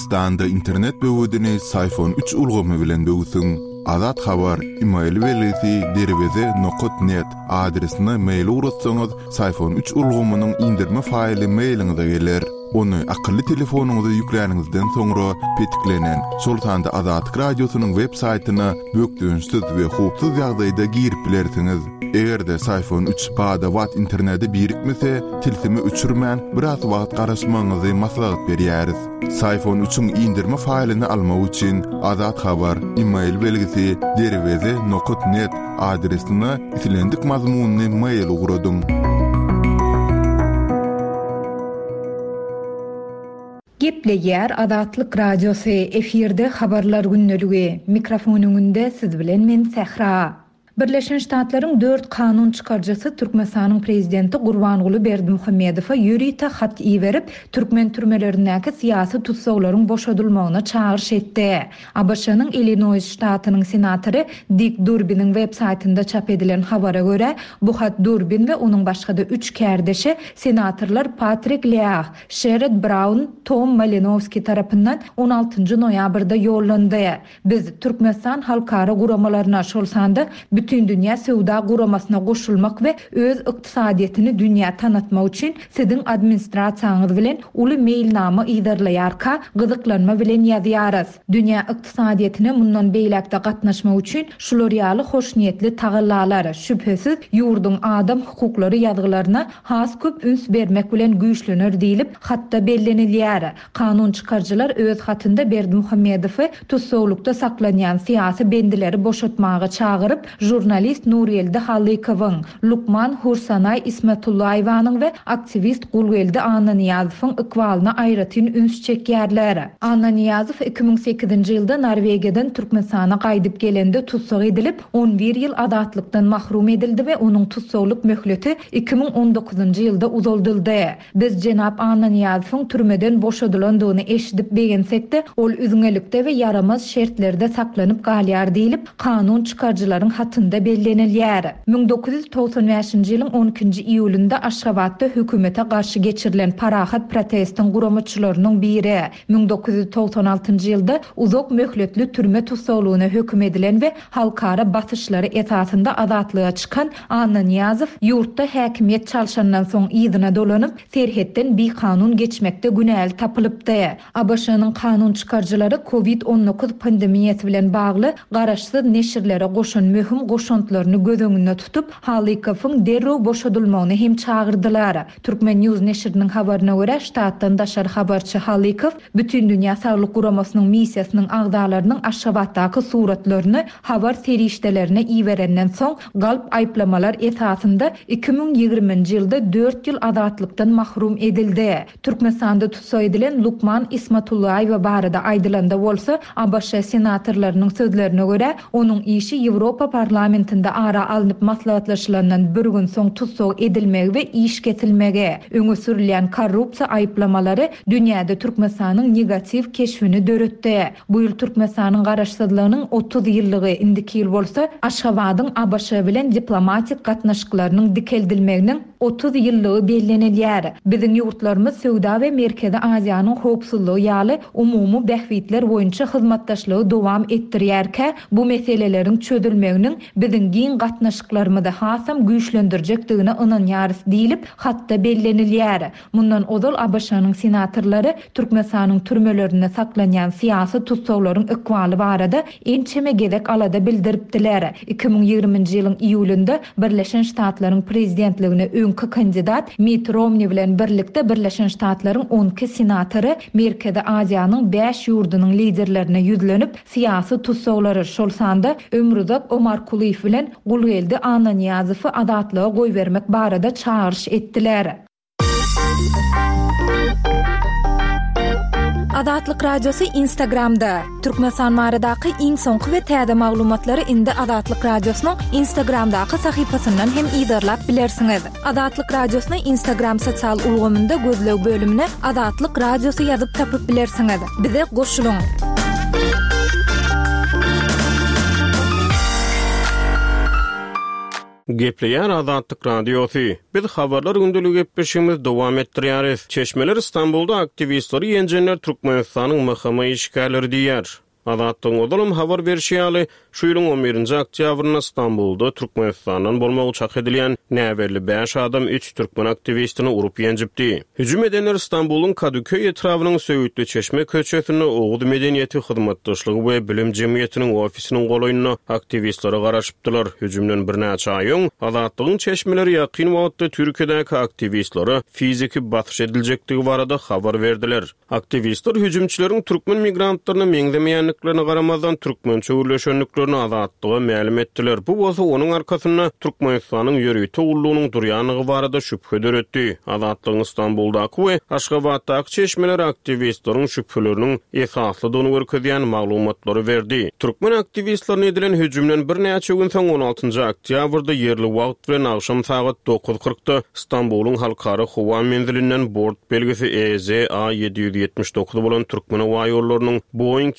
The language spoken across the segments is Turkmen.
Türkmenistanda internet böwüdini iPhone 3 ulgamy bilen böwsüň. Azat habar email welisi derweze.net adresine mail uratsaňyz iPhone 3 ulgamynyň indirme faýly mailiňize geler. Onu akıllı telefonunuza yükleningizden sonra petiklenen Sultanda Azat Radyosu'nun web saytına böktüğünsüz ve hupsuz ýagdaýda girip bilersiňiz. Egerde iPhone 3 bada watt interneti birikmese, tilsimi uçurman biraz wagt garaşmaňyzy maslahat berýäris. iPhone 3'ün indirme faýlyny almak üçin Azat habar email belgisi derweze.net adresine itilendik mazmunny mail ugradyň. Gepleýär Azatlyk Radiosu efirde habarlar günneligi. Mikrofonuňda siz bilen men Sehra. Birleşen Ştatlaryň 4 kanun çykarjysy Türkmenistanyň prezidenti Gurbanguly Berdimuhammedowa ýürite hat iýerip türkmen türmelerindäki syýasy tutsaglaryň boşadylmagyna çağırş etdi. ABŞ-nyň Illinois ştatynyň senatory Dick Durbin'in web saytynda çap edilen habara görä, bu hat Durbin we onuň başga-da 3 kärdeşi senatorlar Patrick Leahy, Sherrod Brown, Tom Malinowski tarapyndan 16 noýabrda ýollandy. Biz Türkmenistan halkara guramalaryna şolsanda bütün dünya sowda guramasına goşulmak we öz ykdysadyetini dünya tanatmak üçin sizin administrasiýaňyz bilen uly mailnama ýazarlarka gyzyklanma bilen ýazýarys. Dünya ykdysadyetine mundan beýlekde gatnaşmak üçin şular ýaly hoşniýetli tagallalar şüphesiz ýurdun adam hukuklary ýazgylaryna has köp üns bermek bilen güýçlenir diýilip hatda bellenilýär. Kanun çykarjylar öz hatynda Berdimuhammedowy tutsawlukda saklanýan syýasy bendileri boşatmaga çağıryp jurnalist Nuriyelde Halykowyň, Lukman Hursanay Ismatullaýewanyň we aktivist Gulgelde Ananiýazowyň ykwalyna aýratyn üns çekýärler. Ananiýazow 2008-nji ýylda Norwegiýadan Türkmenistana gaýdyp gelende tutsag edilip 11 ýyl azatlykdan mahrum edildi we onuň tutsawlyk möhleti 2019-njy ýylda uzaldyldy. Biz jenap Ananiýazowyň türmeden boşadylandygyny eşidip begensek-de ol üzüňelikde we yaramaz şertlerde saklanyp galýar diýilip kanun çykarjylaryň hatynda bellenilýär. 1995-nji ýylyň 12-nji iýulynda Aşgabatda hökümete garşy geçirilen parahat protestin guramçylarynyň biri 1996-njy ýylda uzak möhletli türme tutsaglygyna höküm edilen we halkara basyşlary esasynda azatlyga çykan Ananiýazow ýurtda häkimiýet çalşandan soň ýygyna dolanyp serhetden bir kanun geçmekde günäl tapylypdy. ABŞ-nyň kanun çykarjylary COVID-19 pandemiýasy bilen bagly garaşsyz neşirlere goşan möhüm goşantlaryny göz öňünde tutup Halykowyň derrew boşadylmagyny hem çağırdylar. Türkmen News neşriniň habaryna görä, ştatdan daşar habarçy Halikow bütün dünýä saglyk guramasynyň missiýasynyň agdalarynyň Aşgabatdaky suratlaryny habar serişdelerine iýerenden soň galp aýplamalar esasynda 2020-nji ýylda 4 ýyl azatlykdan mahrum edildi. Türkmenistanda tutsak edilen Lukman Ismatullaýew barada aýdylanda bolsa, ABŞ senatorlarynyň sözlerine görä, onuň işi Ýewropa parlamentinde ara alınıp maslahatlaşylandan bir gün soň tutsak edilmegi we iş ketilmegi, öňe sürilen korrupsiýa aýplamалary dünýäde Türkmenistanyň negativ keşfini döretdi. Bu ýyl Türkmenistanyň garaşsyzlygynyň 30 ýyllygy indiki ýyl bolsa, Aşgabatyň ABŞ bilen diplomatik gatnaşyklarynyň dikeldilmeginiň 30 ýyllygy bellenilýär. Biziň ýurtlarymyz Sowda we Merkezi Aziýanyň howpsuzlygy ýaly umumy bähwitler boýunça hyzmatdaşlygy dowam etdirýärkä, bu meseleleriň çözülmeginiň biziň giň gatnaşyklarymyzda hasam güýçlendirjekdigine ynanýarys diýilip hatda bellenilýär. Mundan ozal ABŞ-nyň senatorlary Türkmenistanyň türmelerinde saklanýan syýasy tutsaglaryň ykwaly barada ençeme gezek alada bildiripdiler. 2020-nji ýylyň iýulynda Birleşen Ştatlaryň prezidentligine öňkü kandidat Mitt Romney bilen birlikde Birleşen Ştatlaryň 12 senatory Merkezi Aziýanyň 5 ýurdunyň liderlerine ýüzlenip syýasy tutsaglary şolsanda Ömrüzak Omarkuliýew bilen Gulgelde Ananiýazowy azatlyga goýbermek barada çağırş etdiler. Azatlyk Radiosu Instagramda. Türkmenistan baradaky iň soňky we täze maglumatlary indi Azatlyk Radiosynyň Instagramdaky sahypasyndan hem ýydarlap bilersiňiz. Azatlyk Radiosyny Instagram sosial ulgamynda gözleg bölümine Azatlyk Radiosu ýazyp tapyp bilersiňiz. Bize goşulyň. Gepleýär Azatlyk Radiosu. Biz habarlar gündüligi gepleşigimiz dowam etdirýäris. Çeşmeler İstanbulda aktivistleri ýenjenler Türkmenistanyň mahkama işgärleri diýär. Azatlyň odalym habar berýärli, şu ýylyň 11-nji oktýabryna İstanbulda Türkmenistanyň bolmagy çak edilýän näberli 5 adam 3 türkmen aktivistini urup ýenjipdi. Hüjüm edenler İstanbul'un Kadıköy etrawynyň Söğütlü Çeşme köçesini Oğuz Medeniýeti Hyzmatdaşlygy we Bilim Jemgyýetiniň ofisiniň golaýyna aktivistlere garaşypdylar. Hüjümden bir näçe ay öň Azatlygyň çeşmeleri ýakyn wagtda Türkiýedäki aktivistlere fiziki batyş ediljekdigi barada habar berdiler. Aktivistler hüjümçileriň türkmen migrantlaryny meňdemeýänliklerine garamazdan türkmençe öwürleşenliklerini Azatlyga ma'lum etdiler. Bu bolsa onuň arkasynda Türkmenistanyň ýöri toğulluğunun durýanygy barada şüphe döretdi. Azatlygyň İstanbuldaky we Aşgabatdaky çeşmeler aktivistleriň şüpheleriniň esaslydygyny görkezýän maglumatlary berdi. Türkmen aktivistlerine edilen hüjümden bir näçe gün soň 16-njy oktýabrda ýerli wagt bilen akşam saat 9:40-da İstanbul'un halkara howa menzilinden bort belgisi EZA 779 bolan türkmen hawa ýollarynyň Boeing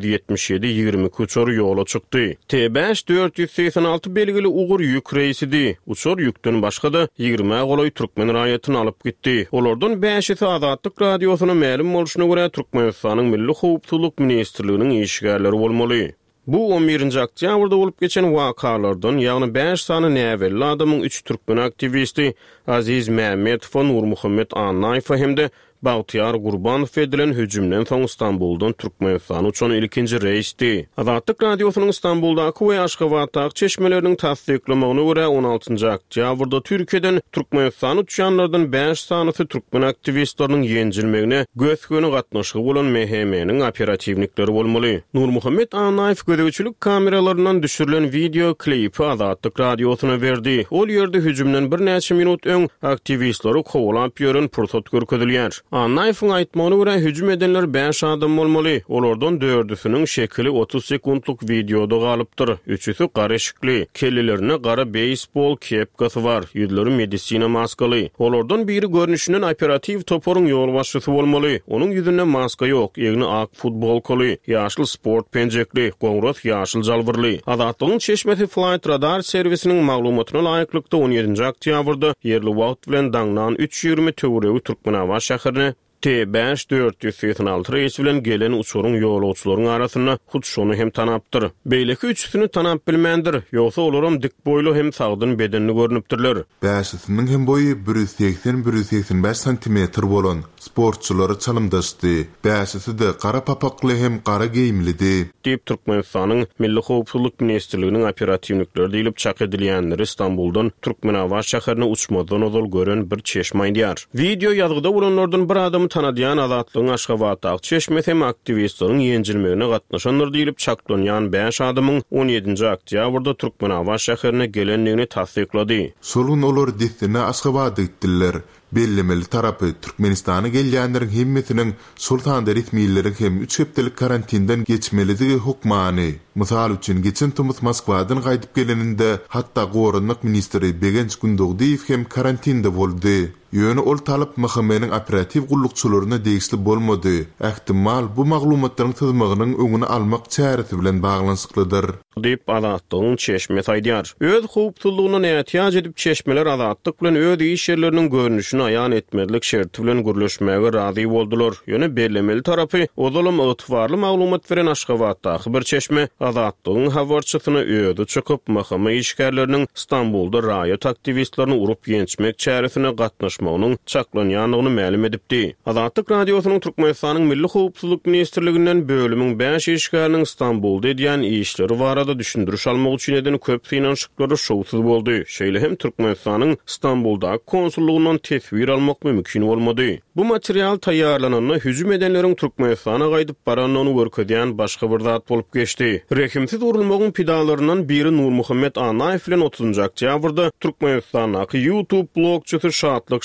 777-20 uçory ýola çykdy. T5 486 belgili ugur ýük reisidi. Uçor ýükden başga da 20 goloy türkmen raýatyny alyp gitdi. Olardan 5-si Azatlyk Radiosyna ma'lum bolşuna görä Türkmenistanyň Milli Howpsuzlyk Ministrliginiň işgärleri bolmaly. Bu 11-nji oktýabrda bolup geçen wakalardan ýagny 5 sany näwelli adamyň 3 türkmen aktivisti Aziz Mehmetow, Nurmuhammed Anaýew hemde Bagtyar Gurbanow edilen hüjümden soň İstanbuldan Türkmenistan uçan ilkinji reisdi. Azatlyk Radiosynyň İstanbuldaky we Aşgabatdaky çeşmeleriniň tasdiklamagyna görä 16-njy oktýabrda Türkiýeden Türkmenistan uçanlardan 5 sanysy türkmen aktivistleriniň ýenjilmegine gösköni gatnaşygy bolan MHM-niň operativnikleri bolmaly. Nurmuhammed Anaýew gözleçilik kameralarynyň düşürilen video klipi Azatlyk Radiosyna berdi. Ol ýerde hüjümden bir näçe minut öň aktivistleri kowlap ýören pursat görkezilýär. Anaýewiň aýtmagyna görä hüjüm edenler 5 adam bolmaly. Olardan 4-üsiniň şekli 30 sekundluk videoda galypdyr. 3-üsi garaşykly, kellelerine gara beysbol kepkasy bar, ýüzleri medisina maskaly. Olardan biri görnüşinden operativ toporyň ýol başçysy bolmaly. Onuň ýüzünde maska ýok, ýegni ak futbolkaly, ýaşly sport penjekli, goňrat ýaşyl jalbyrly. Azatlygyň çeşmesi Flight Radar servisiniň maglumatyna laýyklykda 17-nji oktýabrda ýerli wagt bilen daňdan 3:20 töwereги Türkmenawa şäherine T5 486 reis bilen gelen uçurun ýolagçylaryň arasynda hutşony hem tanapdyr. Beýleki üçsini tanap bilmendir. Ýogsa olaram dik boýly hem sagdyn bedenli görnüpdirler. Bäşisiniň hem boýy 180-185 sm bolan sportçylary çalymdaşdy. Bäşisi de gara papakly hem gara geýimlidi. Diýip Türkmenistanyň Milli Howpsuzlyk Ministrliginiň operativnikleri diýilip çak edilýänleri İstanbuldan Türkmenawa şäherine uçmadan ozal gören bir çeşme aýdýar. Video ýazgyda bolanlardan bir adam tanadyan Azatlygyň Aşgabatdaky çeşmesi hem aktivistleriň ýenjilmegine gatnaşanlar diýilip çaklanýan 5 adamyň 17-nji oktýabrda Türkmenawa şäherine gelenligini tasdiklady. Solun olar diýdine Aşgabatda gitdiler. Bellemeli tarapy Türkmenistana gelýänleriň hemmetiniň sultan resmiýetleri hem 3 hepdelik karantinden geçmeligi hukmany. Mysal üçin geçen Tomas Moskwadan gaýdyp geleninde hatda Gorunlyk ministri Begenç Gündogdiýew hem karantinde boldy. Ýöne ol talap mahkemeniň operativ gullukçylaryna degişli bolmady. Ähtimal bu maglumatlaryň tyzmagynyň öňüni almak çäresi bilen baglanşyklydyr. Diýip Azatlygyň çeşmesi aýdýar. Öz howpsuzlygyna näýetýaj edip çeşmeler Azatlyk bilen öz iş ýerleriniň görnüşini aýan etmezlik şerti bilen gürleşmäge razy boldular. Ýöne bellemeli tarapy ozalam ygtybarly maglumat beren Aşgabatdaky bir çeşme Azatlygyň habarçysyna öýde çykyp mahkama işgärleriniň İstanbulda raýat aktivistlerini urup ýençmek çäresine gatnaşmagynyň çaklanýanyny ma'lum edipdi. Azatlyk Radiosynyň Türkmenistanyň Milli Howpsuzlyk Ministrliginden bölümiň 5 işgäriniň İstanbulda edýän işleri barada düşündürüş almak üçin eden köp finansiýatlary şowsuz boldy. Şeýle hem Türkmenistanyň İstanbulda konsullugynyň tesbir almak mümkin bolmady. Bu material taýýarlananyna hüjüm edenleriň Türkmenistana gaýdyp baranyny görkezýän başga bir zat bolup geçdi. Rehimsiz urulmagyň pidalaryndan biri Nurmuhammed Anaýew bilen 30-njy oktýabrda Türkmenistanyň YouTube blogçysy Şatlyk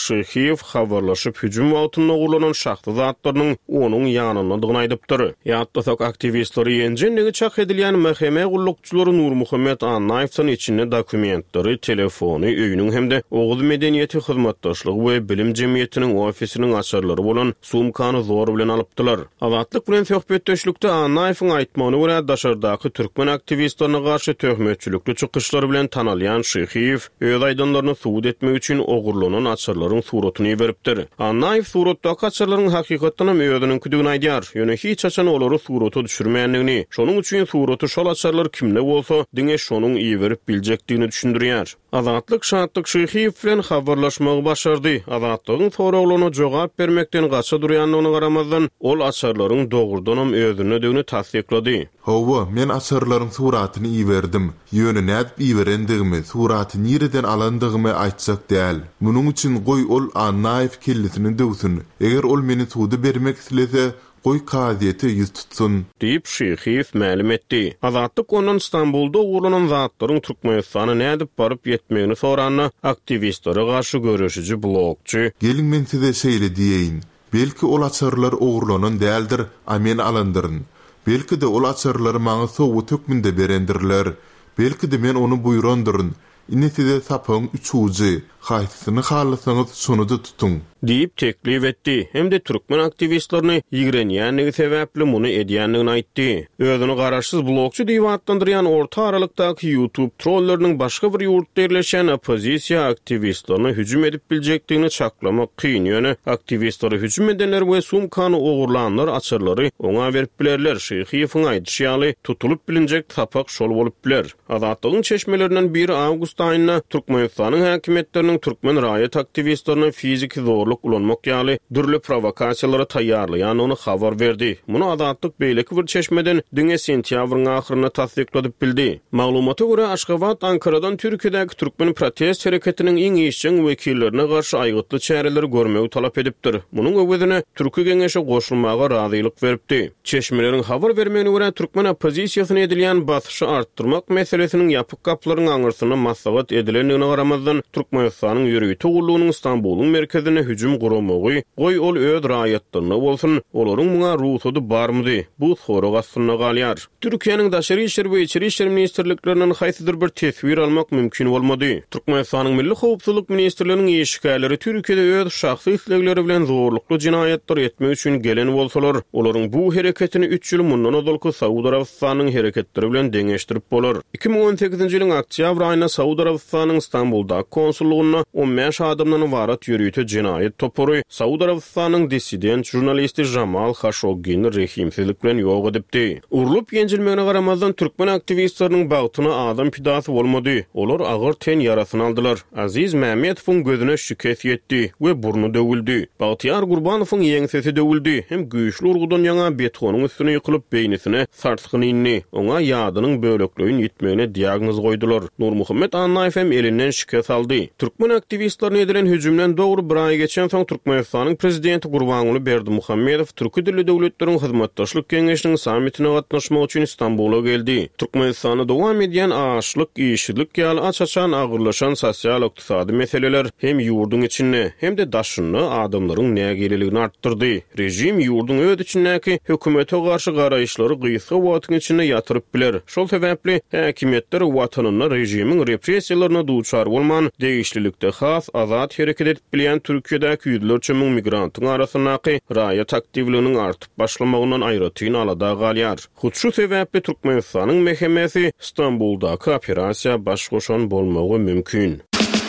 Şyhyp habarlaşyp hüjüm wagtyna uğurlanan şahsy zatlarynyň onuň ýanyndadygyny aýdypdyr. Ýatdasak aktivistleri ýenjenligi çak edilýän mahkeme gullukçylary Nur Muhammed Annaýewdyň içinde dokumentleri, telefony, öýüniň hemde Oğuz Medeniýeti hyzmatdaşlygy we bilim jemgyýetiniň ofisiniň açarlary bolan sumkany zor bilen alypdylar. Azatlyk bilen söhbetdeşlikde Annaýewiň aýtmagyna görä daşardaky türkmen aktivistlerine garşy töhmetçilikli çykyşlar bilen tanalýan Şyhyp öz aýdanlaryny suwd etmek üçin ogurlanan açarlaryň suratyny beripdir. Annaýew suratdaky açarlaryň hakykatdan hem özüniň küdügini aýdýar. Ýöne hiç açan olary suraty düşürmeýändigini, şonuň üçin suraty şol açarlar kimde bolsa diňe şonuň iý berip biljekdigini düşündirýär. Azatlyk şatlyk Şyhyp bilen habarlaşmagy başardy. Azatlygyň soragyna jogap bermekden gaça durýanlygyna garamazdan ol açarlaryň dogurdan hem özüne döwni tasdiklady. Hawa, men açarlaryň suratyny iý berdim. Ýöne nädip iý berendigimi, suraty nireden alandygymy aýtsak däl. Munuň üçin goý ol Annaýew kellisini döwsün. Eger ol meni suwda bermek islese, goý kaziýeti ýüz tutsun. Diýip Şyhyp ma'lum etdi. Azatlyk onuň İstanbulda uğurlanan zatlaryň Türkmenistana nädip baryp ýetmegini soranyna aktivistlere garşy görüşüji blogçy. Gelin men size şeýle diýeýin. Belki ol açarlar ogurlanan däldir, a men alandyryn. Belki de ol açarlar maňa sowu tökmünde berendirler. Belki de men onu buýrandyryn. Ine size sapyň üçüji, haýsyny halasaňyz şonu da tutun. Diýip teklif etdi. Hem de türkmen aktivistlerini ýigrenýänligi sebäpli muny edýänligini aýtdy. Özüni garaşsyz blogçy diýip atlandyrýan orta aralykdaky YouTube trolleriniň başga bir ýurtda ýerleşen opozisiýa aktivistlerini hüjüm edip biljekdigini çaklamak kyn. Ýöne aktivistleri hüjüm edenler we sumkany ogurlanlar açarlary oňa berip bilerler. Şyhypyň aýdýaly tutulup bilinjek tapak şol bolup biler. Azatlygyň çeşmelerinden biri awgust aýyna Türkmenistanyň häkimetleriniň türkmen raýat aktivistlerine fizik zorluk ulanmak ýaly dürli provokasiýalara taýýarlaýan onu habar berdi. Muny Azatlyk beýleki bir çeşmeden diňe sentýabryň ahyryna tasdikladyp bildi. Maglumata görä Aşgabat Ankaradan Türkiýedäki türkmen protest hereketiniň iň işçiň wekillerine garşy aýgytly çäreler görmegi talap edipdir. Munyň öwedine Türkiýe Geňeşi goşulmaga razylyk beripdi. Çeşmeleriň habar bermegine görä türkmen opozisiýasyna edilýän basyşy artdyrmak meselesiniň ýapyk gaplaryň aňyrsyna maslahat edilendigine garamazdan Türkmenistanyň ýürüýti gullugynyň İstanbulyň merkezine hüjüm guramagy, goý ol öz raýatlaryna bolsun, olaryň muňa ruhsady barmydy? Bu soragy aslynda galýar. Türkiýanyň daşary işler we içeri işler ministrliklerinden haýsydyr bir tesbir almak mümkin bolmady. Türkmenistanyň Milli Howpsuzlyk ministrliginiň eşikleri Türkiýede öz şahsy islegleri bilen zorlukly jinayetler etmek üçin gelen bolsalar, olaryň bu hereketini 3 ýyl mundan ozalky Saudi Arabistanyň hereketleri bilen deňeşdirip bolar. 2018-nji ýylyň oktýabr aýyna Saudi Arabistanyň İstanbulda konsullugyna 15 adamdan ibarat ýürüýte jinayet topory Saudi Arabistanyň dissident jurnalisti Jamal Khashoggi'ni rehimsizlik bilen ýok edipdi. Urulup ýenjilmegine garamazdan türkmen aktivistleriniň bagtyna adam pidasy bolmady. Olar agyr ten ýarasyny aldylar. Aziz Mämmedowyň gözüne şüket ýetdi we burnu döwüldi. Bagtyar Gurbanowyň ýeňsesi döwüldi. Hem güýçli urgudan ýaňa betonyň üstüne ýykylyp beýnisine sarsgyny inni. Oňa ýadynyň bölekligini ýitmegine diagnoz goýdular. Nur Muhammed Annaýew hem elinden şüket aldy. Türkmen aktivistlerine edilen hüjümden dogry bir ay geçen soň Türkmenistanyň prezidenti Gurbanuly Berdimuhammedow türki dilli döwletleriň hyzmatdaşlyk geňeşiniň sammitine gatnaşmak üçin İstanbula geldi. Türkmenistanda dowam edýän aşlyk, işçilik ýaly açaçan agyrlaşan sosial ykdysady meseleler hem ýurdun içinde hem de daşyny adamlaryň nägeligini artdyrdy. Rejim ýurdun öz içindäki hökümete garşy garaýşlary gysga wagtyň içinde ýatyryp biler. Şol sebäpli häkimetler watanyny rejimiň repressiýalaryna duçar bolman değişlilikde has azat hereket edip bilýän Türkiýedäki ýüzlerçe müň migrantyň arasyndaky raýat aktivliginiň artyp başlamagynyň aýratyn alada galýar. Hut şu sebäpli Türkmenistanyň mehkemesi İstanbuldaky operasiýa başgoşan bolmagy mümkin.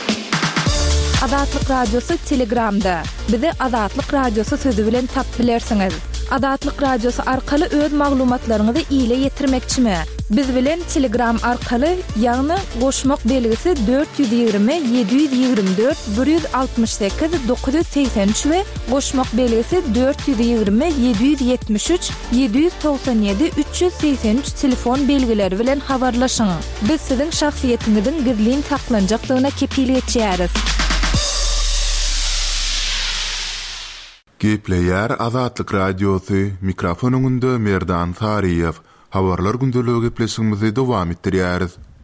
Azatlyk radiosu Telegramda. Bizi Azatlyk radiosu sözü bilen tap bilersiňiz. Azatlyk radiosu arkaly öz maglumatlaryňyzy ýyla ýetirmekçimi? Biz bilen Telegram arkaly ýagny goşmak belgisi 420 724 168 983 we goşmak belgisi 420 773 797 383 telefon belgileri bilen habarlaşyň. Biz siziň şahsiýetiňiziň gizlin taklanjaklygyna kepillik etýäris. Gepleýär Azatlyk radiosu, mikrofonuňda Merdan Sariýew. Habarlar gündeligi gepleşigimizi dowam etdirýäris.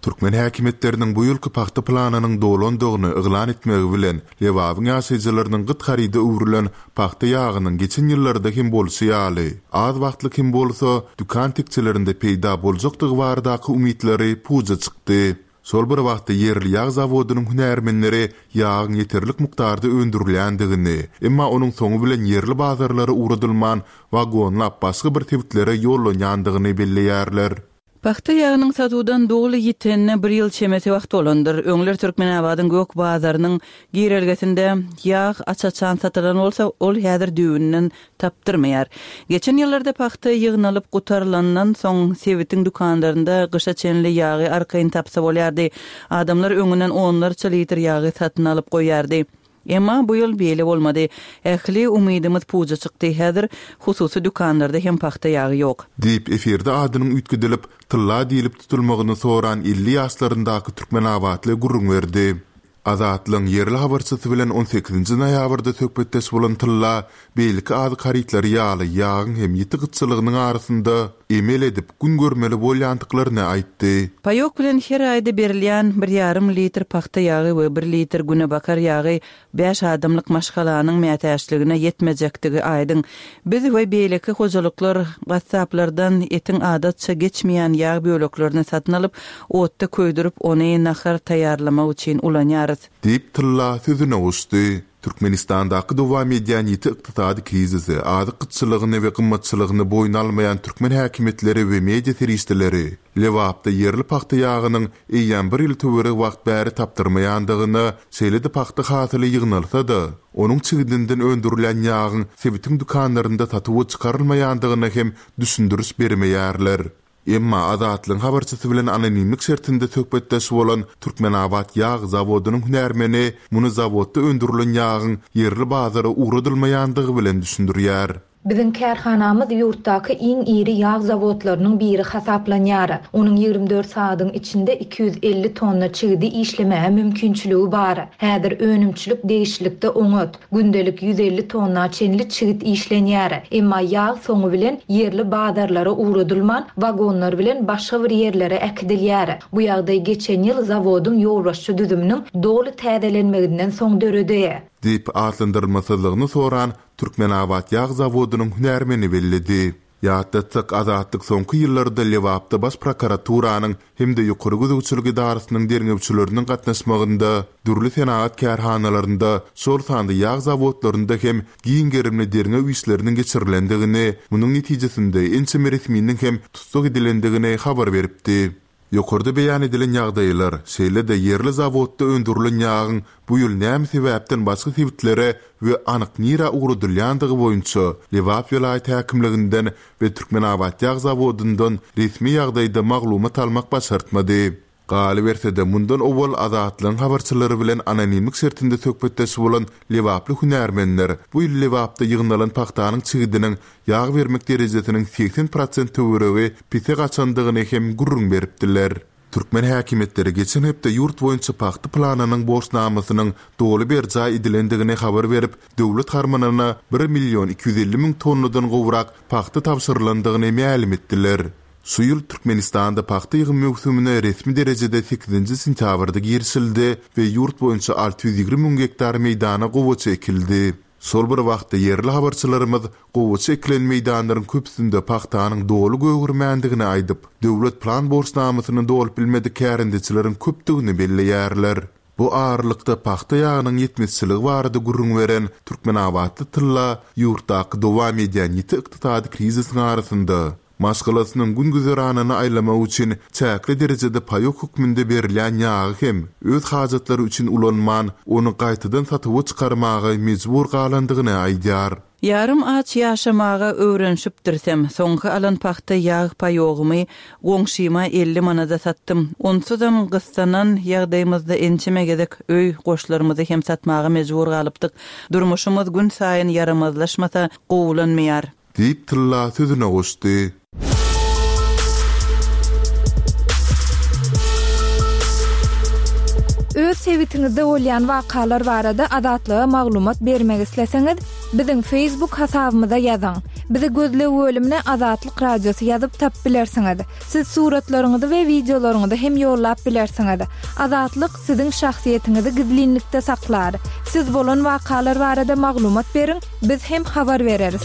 Türkmen häkimetleriniň bu ýylky paxta planynyň dolandygyny yglan etmegi bilen Lewabyň ýaşaýjylarynyň gyt haryda öwrülen paxta ýagynyň geçen ýyllarda kim bolsa ýaly, az wagtly kim bolsa dukan tekçilerinde peýda boljakdygy baradaky umytlary puja çykdy. Sol bir wagtda yerli ýag zawodynyň hünärmenleri ýagyň ýeterlik mukdarda öndürilýändigini, emma onuň soňu bilen yerli bazarlara uğradylman wagonlap başga bir tebitlere ýollanýandygyny belleýärler. Paxta ýagynyň satudan dogly ýitenne bir ýyl çemeti wagt olandyr. Öňler Türkmenabadyň gök bazarynyň girelgesinde ýag açaçan satylan bolsa, ol häzir düýünden tapdyrmaýar. Geçen ýyllarda paxta ýygnalyp gutarlandan soň Sewitiň dukanlarynda gysha çenli ýagy arkaýyn tapsa bolýardy. Adamlar öňünden onlarça litr ýagy satyn alyp goýardy. Emma bu ýyl beýle bolmady. Ähli umydymyz puja çykdy. Häzir hususy dukanlarda hem paxta ýagy ýok. Diýip eferde adynyň üýtgedilip tylla diýilip tutulmagyny soran 50 ýaşlaryndaky Türkmenabatly gurrun berdi. Azatlyň yerli habarçysy bilen 18-nji noýabrda söhbetdeş bolan tylla beýleki ady karytlary ýaly ýagyň hem ýeti gytçylygynyň arasynda emel edip gün görmeli bolýandyklaryny aýtdy. Paýok bilen her aýda berilýän 1,5 litr paxta ýagy we 1 litr güne bakar ýagy 5 adamlyk maşgalanyň mätäçligine ýetmejekdigi aýdyň. Biz we beýleki hojalyklar WhatsApplardan etiň adatça geçmeýän ýag böleklerini satyn alyp, otda köýdürip ony nahar taýýarlamak üçin ulanýarys. Diýip tylla sözüne uçdy. Türkmenistandaky dowam edýän ýeti ykdysady krizisi, ady gytçylygyny we gymmatçylygyny boyun almayan Türkmen häkimetleri we media teristleri Lewapda yerli paxta ýagynyň eýýän bir ýyl töwere wagt bäri tapdyrmaýandygyny, selidi paxta hasyly ýygnalsa-da, onuň çygydynyň öndürilen ýagyň Sewitiň dukanlarynda satyp çykarylmaýandygyny hem düşündürüş bermeýärler. Emma Azatlyň habarçysy bilen anonimlik şertinde söhbetdeş bolan Türkmenabad ýag zawodynyň hünärmeni muny zawodda öndürilen ýagyň yerli bazara uğradylmaýandygy bilen düşündirýär. Bizim kärhanamyz ýurtdaky iň iri ýag zawodlarynyň biri hasaplanýar. Onuň 24 saatyň içinde 250 tonna çygydy işlemäge mümkinçiligi bar. Häzir önümçilik değişiklikde oňat gündelik 150 tonna çenli çygyt işlenýär. Emma ýag soňu bilen yerli bazarlara uğradylman wagonlar bilen başga bir yerlere ekdilýär. Bu ýagdaý geçen ýyl zawodyň ýolbaşçy düzüminiň dogly täzelenmeginden soň döredi. Diýip atlandyrylmasyzlygyny soran Türkmenabad ýag zawodynyň hünärmeni bellidi. Ýatdatsyk azatlyk soňky ýyllarda Lewapda baş prokuraturynyň hem-de ýokary gözegçilik idarasynyň derňewçileriniň gatnaşmagynda dürli senaat kärhanalarynda, şol sandy ýag zawodlarynda hem giň gerimli derňe üýçleriniň geçirilendigini, munyň netijesinde ençe resminiň hem tutsak edilendigini habar beripdi. Ýokarda beýan edilen ýagdaýlar, şeýle-de yerli zawodda öndürilen ýagyň bu ýyl näme sebäpden başga sebitlere we anyk nira uğradylýandygy boýunça Lewap ýylaýat häkimliginden we Türkmenabad ýag zawodundan resmi ýagdaýda maglumat almak başartmady. Galy bersede mundan owal Azatlyň habarçylary bilen anonimlik şertinde söhbetdeş bolan Lewaply hünärmenler bu ýyl Lewapda ýygnalan paxtanyň çygydynyň ýag bermek derejesiniň 80% töweregi pite gaçandygyny hem gurrun beripdiler. Türkmen häkimetleri geçen hepde ýurt boýunça paxta planynyň borçnamasynyň dogly berjä edilendigini habar berip, döwlet harmanyna 1.250.000 tonnadan gowrak paxta tapşyrylandygyny ma'lum etdiler. Şu ýyl Türkmenistanda paxta ýygymy mövsümine resmi derejede 8-nji sentýabrda girişildi we ýurt boýunça 620.000 hektar meýdana gowaça ekildi. Sol bir wagtda yerli habarçylarymyz gowaça ekilen meýdanlaryň köpsinde paxtanyň dogly göwürmändigini aýdyp, döwlet plan borçnamasyny dolup bilmedi kärindeçileriň köpdigini belleýärler. Bu ağırlıkta paxta ýagynyň ýetmezçiligi barada gurrun beren Türkmenabadly tylla ýurtdaky dowam edýän ýeti ykdysady krizisiň arasynda maşgalasynyň gün güzeranyny aýlamak üçin çäkli derejede paýok hukmynda berilýän ýagy hem öz hajatlary üçin ulanman, onu gaýtadan satyp çykarmagy mejbur galandygyny aýdýar. Yarım aç ýaşamaga öwrenşipdirsem, soňky alan paxta ýag paýogymy goňşyma 50 manada sattym. Onsuzam gystanan ýagdaýymyzda ençemegedek öý goşlarymyzy hem satmaga mejbur galypdyk. Durmuşymyz gün saýyn yaramazlaşmasa gowulanmaýar. Diýip tylla sözüne goşdy. Öz sevitiňizde bolýan wakalar barada adatlyga maglumat bermek isleseňiz, biziň Facebook hasabymyza ýazyň. Bizi gözle bölümüne Azatlyk Radiosu yazıp tap bilersiňiz. Siz suratlaryňyzy we videolaryňyzy hem ýollap bilersiňiz. Azatlyk siziň şahsiýetiňizi gizlinlikde saklar. Siz bolan wakalar barada maglumat beriň, biz hem habar bereriz.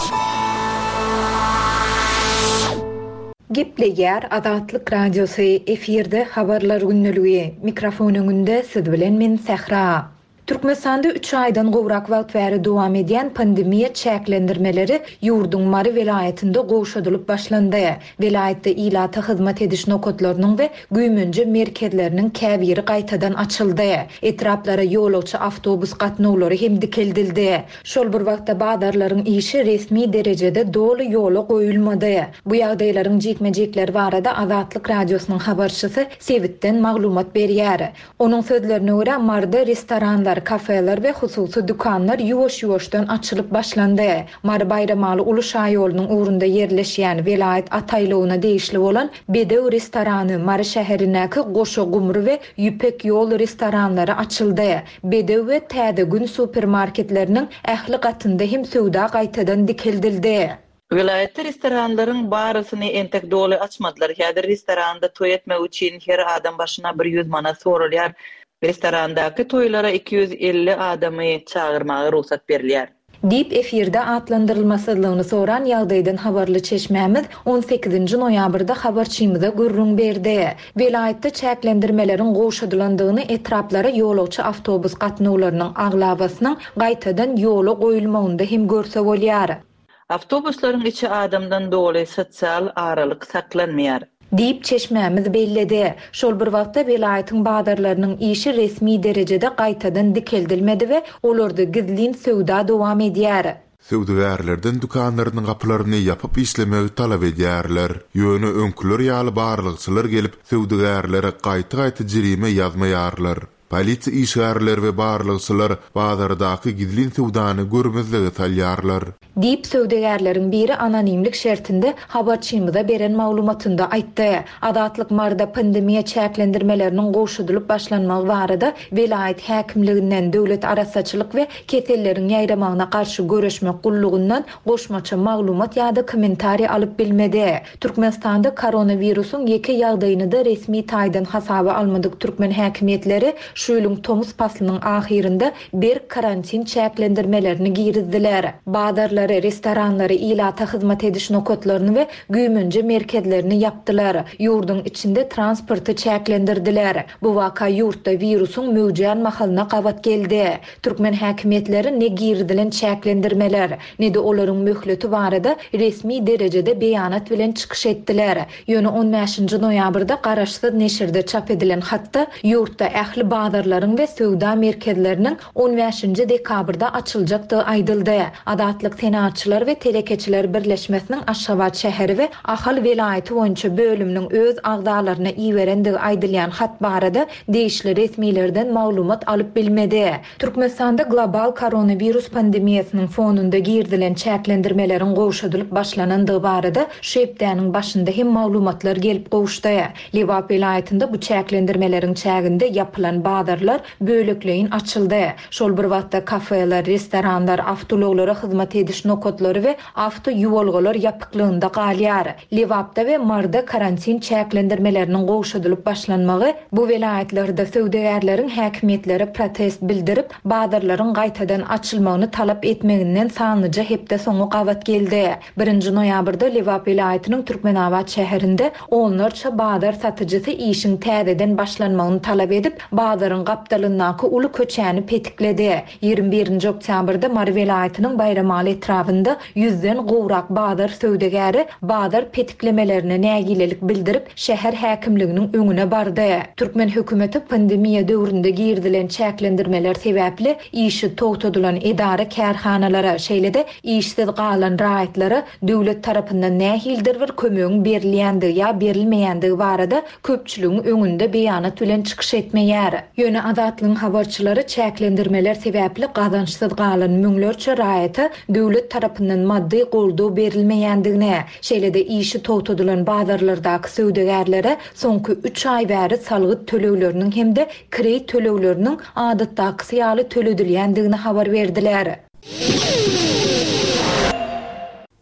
Gepleýär Azatlyk Radiosu efirde habarlar günneligi. Mikrofon öňünde siz bilen men Sehra. Türkmenistanda 3 aydan gowrak wagt bäri dowam edýän pandemiýa çäklendirmeleri ýurdun Mary vilayetinde goşudylyp başlandy. Vilayetde ilata hyzmat ediş nokatlarynyň we güýmünje merkezleriniň käbiri gaýtadan açyldy. Etraplara ýolagçy awtobus gatnawlary hem dikildildi. Şol bir wagtda badarlaryň işi resmi derejede dolu ýola goýulmady. Bu ýagdaýlaryň jekmejekleri barada Azatlyk Radiosynyň habarçysy Sewitden maglumat berýär. Onuň sözlerine görä Marda restoranlar, kafeler we hususy dukanlar ýuwaş-ýuwaşdan açylyp başlandy. Mary bayramaly Uluşay ýolunyň ugrunda ýerleşýän vilayet ataýlygyna değişli bolan Bedew restorany Mary şäherindäki Goşa Gumru we Ýüpek ýol restoranlary açyldy. Bedew we Täze gün supermarketleriniň ähli gatynda hem söwda gaýtadan dikildildi. Vilayetde restoranlaryň barasyny entek dolu açmadylar. Häzir restoranda toý etmek üçin her adam başyna 100 manat sorulýar. Restorandaky toýlara 250 adamy çağırmagy ruhsat berilýär. Dip efirde atlandyrylmasyzlygyny soran ýagdaýdan habarly çeşmämiz 18 noýabrda habarçymyza gurrun berdi. Vilayetde çäklendirmelerin goşudylandygyny etraplara ýolagçy awtobus gatnawlarynyň aglabasynyň gaýtadan ýola goýulmagynda hem görse bolýar. Awtobuslaryň içi adamdan doly sosial aralyk saklanmaýar. Dip çeşmämiz belledi. Şol bir wagtda vilayetin badarlarynyň işi resmi derejede gaýtadan dikildilmedi we olарды gizlin söwda dowam edýär. Söwdägärlerden dukanlarynyň gapylaryny ýapyp işlemegi talap edýärler. Ýöne öňküler ýaly barlykçylar gelip söwdägärlere gaýta-gaýta jirime ýazmaýarlar. Polisiýa işgärler we barlykçylar badardaky gizlin söwdany görmezlige salýarlar. Dip söwdägärleriň biri anonimlik şertinde habarçymyza beren maglumatynda aýtdy. Azatlyk Marda pandemiýa çäklendirmeleriniň goşudylyp başlanmagy barada vilayet häkimliginden döwlet arasaçylyk we kesellerin ýaýramagyna garşy göreşmek gullugyndan goşmaça maglumat ýa-da kommentari alyp bilmedi. Türkmenistanda koronawirusyň ýeke ýagdaýyny da resmi taýdan hasaba almadyk türkmen häkimetleri şu ýylyň tomuz faslynyň ahirinde bir karantin çäklendirmelerini girizdiler. Badarlary, restoranlary, ilata hyzmat ediş nokatlaryny we güýmünje merkezlerini ýapdylar. Ýurdun içinde transporty çäklendirdiler. Bu waka ýurtda virusyň möwjüdan mahalyna gabat geldi. Türkmen häkimetleri ne girdilen çäklendirmeler, ne de olaryň möhleti barada resmi derejede beýanat bilen çykyş etdiler. Ýöne 15 noýabrda garaşsyz neşirde çap edilen hatda ýurtda ähli badarlaryň we söwda merkezleriniň 15 dekabrda açyljakdy aýdyldy. Azatlyk senatçylar we telekeçiler birleşmesiniň Aşgabat şäheri we Ahal vilayeti boýunça bölüminiň öz agdalaryna iýerendigi aýdylýan hat barada değişli resmilerden maglumat alyp bilmedi. Türkmenistanda global koronavirus pandemiýasynyň fonunda girdilen çäklendirmelerin goşudylyp başlanandygy barada şu hepdäniň başynda hem maglumatlar gelip gowuşdy. Liwap vilayetinde bu çäklendirmelerin çäginde ýapylan badarlar bölekleýin açyldy. Şol bir wagtda kafeler, restoranlar, awtologlara hyzmat ediş nokatlary we awto ýuwalgalar ýapyklygynda galýar. Liwapda we Marda karantin çäklendirmeleriniň goşudylyp başlanmagy bu vilayetlerde söwdägärleriň häkimetlere protest bildirip badarlaryň gaýtadan açylmagyny talap etmeginden sanyja hepde soňu gabat geldi. 1 noýabrda Liwap vilayetiniň Türkmenabad şäherinde onlarça badar satyjysy işiň täzeden başlanmagyny talap edip badaryň gapdalyndaky uly köçäni petikledi. 21 oktýabrda Mary vilayetiniň bayramaly etrafında 100den gowrak badar söwdägäri badar petiklemelerini nägilelik bildirip şäher häkimliginiň öňüne bardy. Türkmen hökümeti pandemiýa döwründe girdilen çäklendirmeler sebäpli işi togtadylan idara kärhanalara şeýlede işsiz galan raýatlara döwlet tarapyndan nähildir bir kömegi berilýändigi ýa berilmeýändigi barada köpçüligiň öňünde beýanat bilen çykyş etmeýär. Ýöne Azatlyň habarçylary çäklendirmeler sebäpli gazançsyz galan müňlerçe raýata döwlet tarapyndan maddi goldaw berilmeýändigine, şeýlede işi togtadylan badarlardaky söwdägärlere soňky 3 ay bäri salgyt tölegleriniň hemde kredit tölegleriniň adatdaky ýaly töledilýändigine habar berdiler.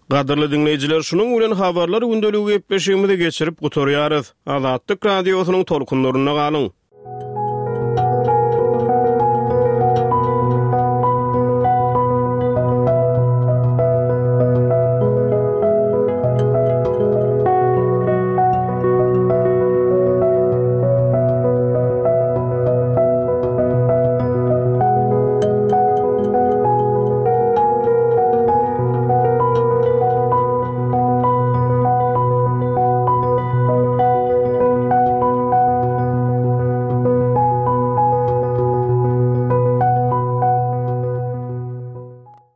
Gadyrly dinleyijiler, şunun bilen habarlar gündeliği gepleşigimizi geçirip gutorýarys. Azatlyk radiosynyň tolkunlaryna galyň.